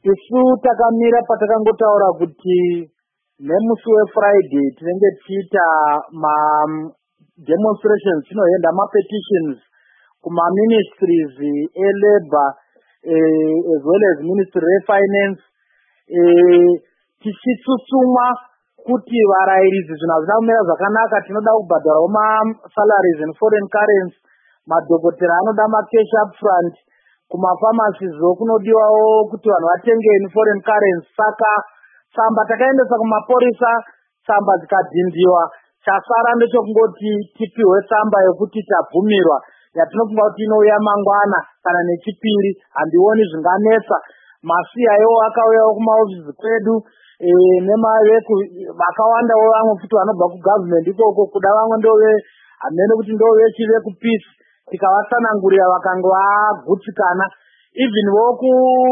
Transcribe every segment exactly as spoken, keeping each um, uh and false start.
isu takamira patakangotaura kuti nemusi weFriday tinenge tichiita ma demonstrations tinoenda mapetitions kuma ministries eLabour eh, as well as Ministry refinance eh, tichitsutsumwa kuti varairidzi zvinhu hazvina kumira zvakanaka, tinoda kubhadharawo masalaries in foreign currency, madhokotera anoda macash up front, kumapharmacies kunodiwawo kuti vanhu vatenge in foreign currency. Saka tsamba takaendesa kumaporisa, tsamba dzikadhindiwa, chasara ndechokungoti tipiwe tsamba yokuti tabvumirwa, yatinofunga kuti inouya mangwana kana nechipiri, handioni zvinganetsa. Masiyayo akauyawo kumaofisi kwedu e, nemareku vakawandawo vamwe futi vanobva kugovernment ikoko, kuda vamwe ndove hamene kuti ndove chive kupeace, tikavatsanangurira vakanga vagutsikana. Even voku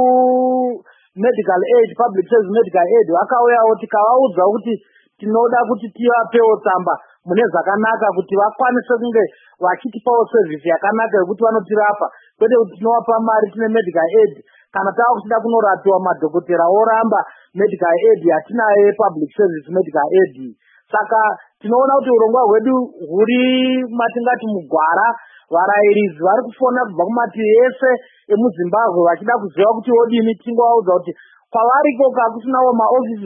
medical aid, public service medical aid vakauyawo, tikavaudza kuti tinoda kuti tivapewo tsamba mune zvakanaka kuti vakwanise kunge vachitipawo service yakanaka yokuti vanotirapa, kwete kuti tinovapa mari tine medical aid kana tava kuchida kunorapiwa madhokotera oramba medical aid yatinayo public service medical aid. Saka tinoona kuti urongwa hwedu huri matingati mugwara. Varairidzi vari kufona kubva kumativi ese emuZimbabwe vachida kuziva kuti odini, tingovaudza kuti kwavari koko hakusinawo maofisi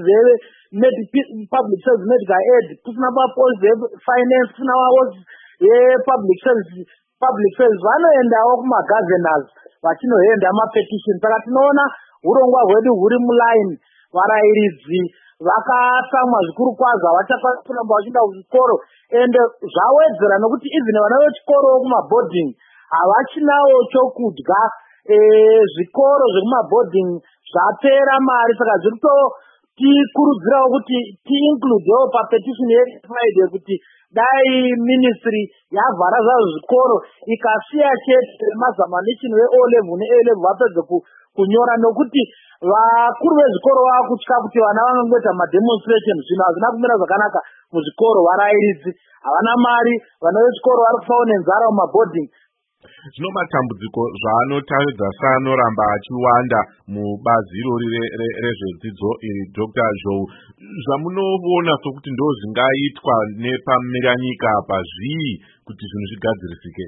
epublic service medical aid, kusina maofisi efinance, kusina maofisi epublic service public service, vanoendawo kumagovernors vachinoenda mapetition. Saka tinoona urongwa hwedu huri mulaini. Varairidzi vakatsamwa zvikuru kwazvo, havachakwanisa kuramba vachienda kuzvikoro, ende zvawedzera nokuti even vana vechikoro kumabhodhingi havachinawo chokudya. E, zvikoro zvekumabhodhingi zvapera mari, saka zviri kutikurudzirawo kuti tiincludewo papetition yeFriday kuti dai ministry yavhara zvazvo zvikoro ikasiya chete mazamanishini we-O level ne-A level vapedze kunyora, nokuti vakuru vezvikoro vakutya kuti vana vanongoita mademonstration, zvinhu hazvina kumira zvakanaka muzvikoro. Varairidzi havana mari, vana vechikoro vari kufawo nenzara mumabhodhingi. Zvino matambudziko zvaanotaridza seanoramba achiwanda mubazi irori rezvedzidzo iri, Doctor Zhou, zvamunoona sokuti ndo zvingaitwa nepamiranyika apa zvii kuti zvinhu zvigadzirisike?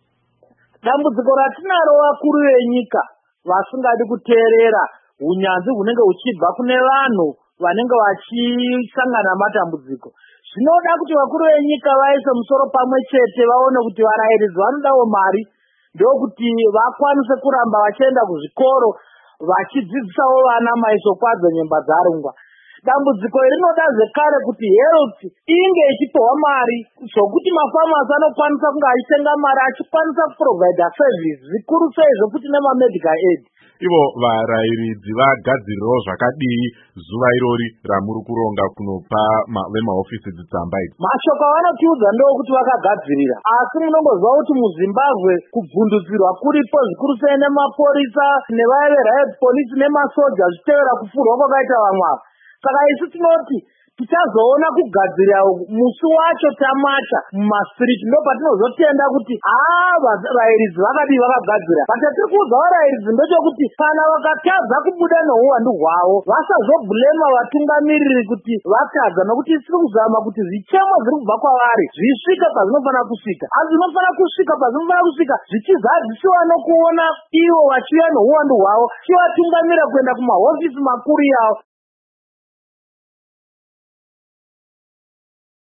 Dambudziko ratinaro vakuru venyika vasingadi kuteerera unyanzvi hunenge huchibva kune vanhu vanenge vachisangana namatambudziko. Zvinoda kuti vakuru venyika vaise musoro pamwe chete, vaone kuti varairidzi vanodawo mari, ndokuti vakwanise kuramba vachienda kuzvikoro vachidzidzisawo vana maizokwadzo nyemba dzarungwa. Dambudziko rinoda zvekare kuti health inge ichipiwa mari, zvokuti mafamasi anokwanisa kunge achitenga mari achikwanisa kuprovida service, zvikuru sei zvokuti nemamedical aid. Ivo varairidzi vagadzirirawo zvakadii zuva irori ramuri kuronga kunopa vemaofisi dzitsamba idzi? Mashoko avanotiudza ndokuti vakagadzirira, asi munongoziva kuti muZimbabwe kubvundudzirwa kuripo, zvikuru sei nemaporisa nevaya veriot police nemasoja zvichitevera kufurwa kwakaita vamwe ava. Saka isu tinoti tichazoona kugadzirira musi wacho tamacha mumastriti, ndo patinozotenda kuti haa varairidzi vakadii vakagadzira. Patatiri kuudza varairidzi ndechekuti kana vakatadza kubuda neuwandu hwavo vasazobhulema vatungamiriri kuti vatadza, nokuti tiri kuzama kuti zvichemo zviri kubva kwavari zvisvike pazvinofanira kusvika. Asi zvinofana kusvika pazvinofanira kusvika zvichizadzisiwa nokuona ivo vachiuya neuwandu hwavo, chivatungamira kuenda kumahofisi makuru yavo.